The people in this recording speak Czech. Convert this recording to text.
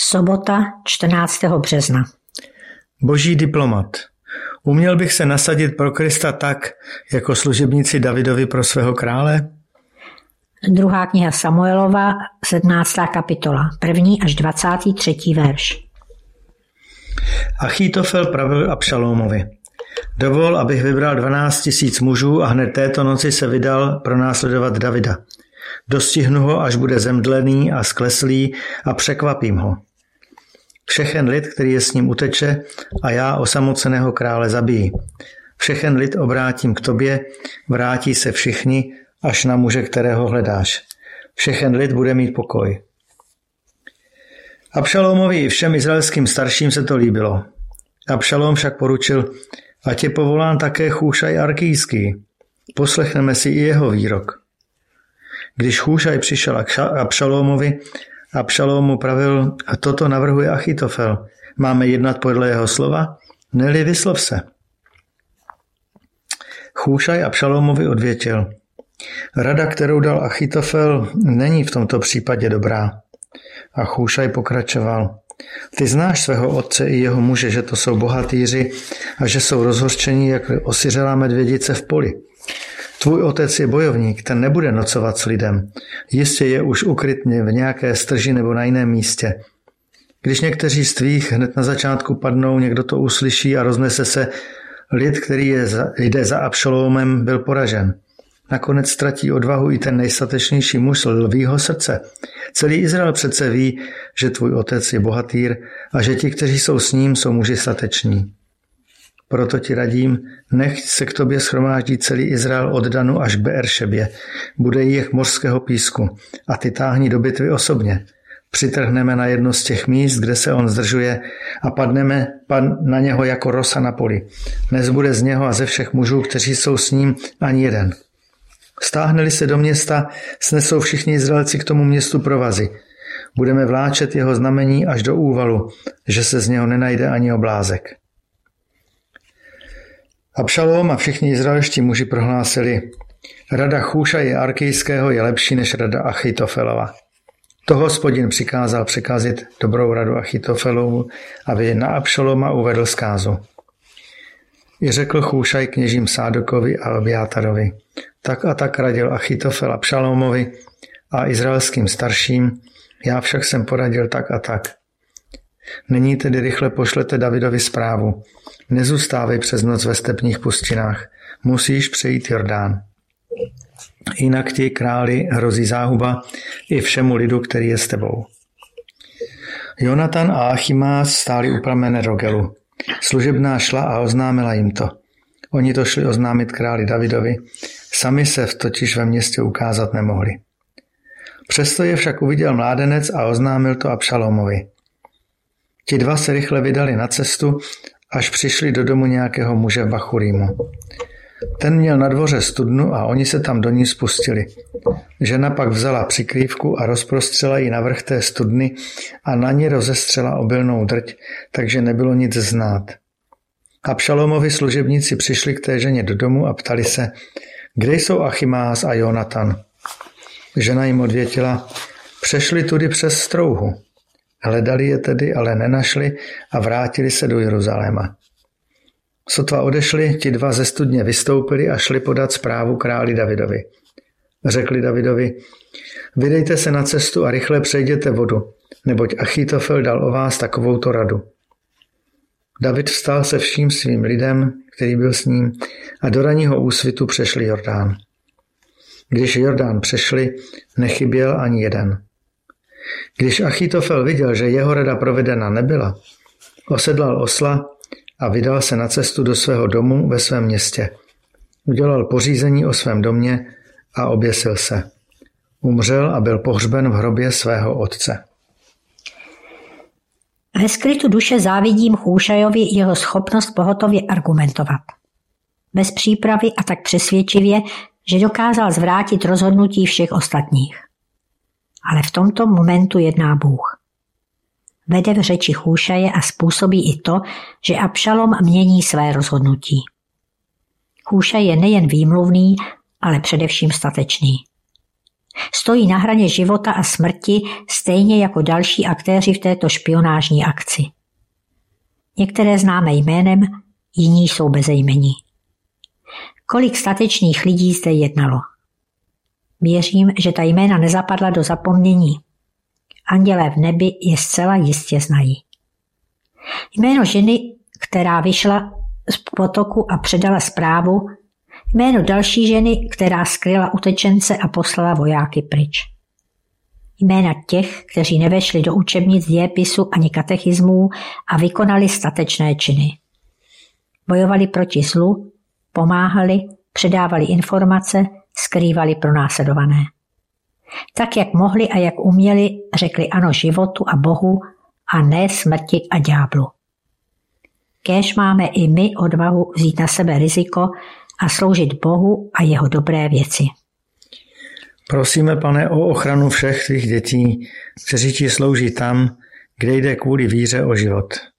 Sobota 14. března. Boží diplomat. Uměl bych se nasadit pro Krista tak, jako služebníci Davidovi pro svého krále? 2. kniha Samuelova, 17. kapitola, 1. až 23. verš. Achitofel pravil Abšalómovi: Dovol, abych vybral 12 000 mužů a hned této noci se vydal pronásledovat Davida. Dostihnu ho, až bude zemdlený a skleslý, a překvapím ho. Všechen lid, který je s ním, uteče a já osamoceného krále zabiji. Všechen lid obrátím k tobě, vrátí se všichni, až na muže, kterého hledáš. Všechen lid bude mít pokoj. Abšalómovi i všem izraelským starším se to líbilo. Abšalóm však poručil: ať je povolán také Chúšaj Arkijský. Poslechneme si i jeho výrok. Když Chúšaj přišel k Abšalómovi, Abšalóm mu pravil: a toto navrhuje Achitofel. Máme jednat podle jeho slova? Neli, vyslov se. Chúšaj Abšalómovi odvětil: rada, kterou dal Achitofel, není v tomto případě dobrá. A Chúšaj pokračoval: ty znáš svého otce i jeho muže, že to jsou bohatýři a že jsou rozhořčení jak osiřelá medvědice v poli. Tvůj otec je bojovník, ten nebude nocovat s lidem. Jistě je už ukrytně v nějaké strži nebo na jiném místě. Když někteří z tvých hned na začátku padnou, někdo to uslyší a roznese se, lid, který jde za Abšalómem, byl poražen. Nakonec ztratí odvahu i ten nejstatečnější muž lvýho srdce. Celý Izrael přece ví, že tvůj otec je bohatýr a že ti, kteří jsou s ním, jsou muži stateční. Proto ti radím, nechť se k tobě shromáždí celý Izrael od Danu až k Beeršebě. Bude jí jak mořského písku a ty táhni do bitvy osobně. Přitrhneme na jedno z těch míst, kde se on zdržuje, a padneme na něho jako rosa na poli. Nezbude z něho a ze všech mužů, kteří jsou s ním, ani jeden. Stáhne-li se do města, snesou všichni Izraelci k tomu městu provazy. Budeme vláčet jeho znamení až do úvalu, že se z něho nenajde ani oblázek. Abšalóm a všichni izraelští muži prohlásili: rada Chúšaje Arkijského je lepší než rada Achitofelova. To Hospodin přikázal překazit dobrou radu Achitofelovu, aby na Abšaloma uvedl zkázu. I řekl Chúšaj kněžím Sádokovi a Abjátarovi: tak a tak radil Achitofel Abšalómovi a izraelským starším, já však jsem poradil tak a tak. Nyní tedy rychle pošlete Davidovi zprávu: nezůstávej přes noc ve stepních pustinách, musíš přejít Jordán. Jinak ti, králi, hrozí záhuba i všemu lidu, který je s tebou. Jonatan a Achimás stáli u pramene Rogelu. Služebná šla a oznámila jim to. Oni to šli oznámit králi Davidovi, sami se totiž ve městě ukázat nemohli. Přesto je však uviděl mládenec a oznámil to Abšalómovi. Ti dva se rychle vydali na cestu, až přišli do domu nějakého muže v Bachurímu. Ten měl na dvoře studnu a oni se tam do ní spustili. Žena pak vzala přikrývku a rozprostřela ji na vrch té studny a na ní rozestřela obilnou drť, takže nebylo nic znát. Abšalómovi služebníci přišli k té ženě do domu a ptali se: kde jsou Achimás a Jonatan? Žena jim odvětila: přešli tudy přes strouhu. Hledali je tedy, ale nenašli a vrátili se do Jeruzaléma. Sotva odešli, ti dva ze studně vystoupili a šli podat zprávu králi Davidovi. Řekli Davidovi: vydejte se na cestu a rychle přejděte vodu, neboť Achitofel dal o vás takovouto radu. David vstal se vším svým lidem, který byl s ním, a do ranního úsvitu přešli Jordán. Když Jordán přešli, nechyběl ani jeden. Když Achitofel viděl, že jeho rada provedena nebyla, osedlal osla a vydal se na cestu do svého domu ve svém městě. Udělal pořízení o svém domě a oběsil se. Umřel a byl pohřben v hrobě svého otce. Ve skrytu duše závidím Chúšajovi jeho schopnost pohotově argumentovat. Bez přípravy a tak přesvědčivě, že dokázal zvrátit rozhodnutí všech ostatních. Ale v tomto momentu jedná Bůh. Vede v řeči Chúšaje a způsobí i to, že Abšalom mění své rozhodnutí. Chúšaj je nejen výmluvný, ale především statečný. Stojí na hraně života a smrti stejně jako další aktéři v této špionážní akci. Některé známe jménem, jiní jsou bezejmení. Kolik statečných lidí zde jednalo. Věřím, že ta jména nezapadla do zapomnění. Andělé v nebi je zcela jistě znají. Jméno ženy, která vyšla z potoku a předala zprávu, jméno další ženy, která skryla utečence a poslala vojáky pryč. Jména těch, kteří nevešli do učebnic dějepisu ani katechismů a vykonali statečné činy. Bojovali proti zlu, pomáhali, předávali informace, skrývali pronásledované. Tak, jak mohli a jak uměli, řekli ano životu a Bohu a ne smrti a ďáblu. Kéž máme i my odvahu vzít na sebe riziko a sloužit Bohu a jeho dobré věci. Prosíme, Pane, o ochranu všech tvých dětí, kteří ti slouží tam, kde jde kvůli víře o život.